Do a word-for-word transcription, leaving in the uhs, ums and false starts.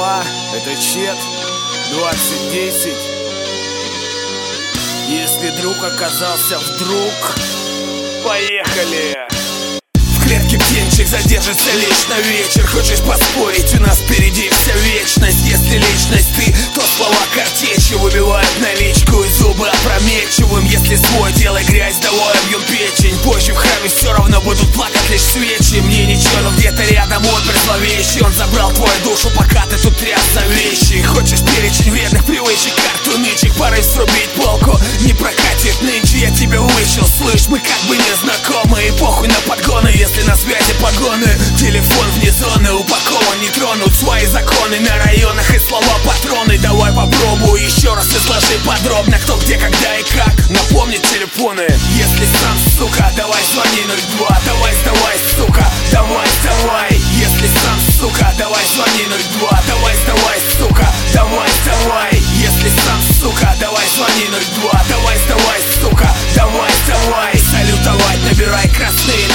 два, это Чет, двадцать десять. Если друг оказался вдруг, поехали! В клетке птенчик задержится лишь на вечер. Хочешь поспорить, у нас впереди вся вечность. Если личность ты, то слова картечи выбивают наличку и зубы опрометчивым. Если свой, делай грязь, давай обьем печень. Позже в храме все равно будут плакать лишь свечи. Мне ничего, но где-то рядом отпер зловещий. Он забрал твою душу, пока ты тут тряс за вещи. Хочешь перечень вредных привычек, карту нычек, порыв срубить полку не прокатит нынче. Я тебя вычел, слышь, мы как бы не знакомы. И похуй на подгоны, если на связи погоны. Телефон вне зоны, упакован, не тронут свои законы. На районах и слова патроны. Давай попробуй еще раз изложи подробно, кто, где, когда и как. Напомнить телефоны. Если сам, сука, давай звони ноль два. Давай, сдавай, сука, давай, сдавай. Если сам, сука, давай звони ноль два. Давай, сдавай, сука, давай, сдавай. Если сам, сука, давай звони ноль два. Давай, сдавай, сука, давай, сдавай. Салютовать, набирай красные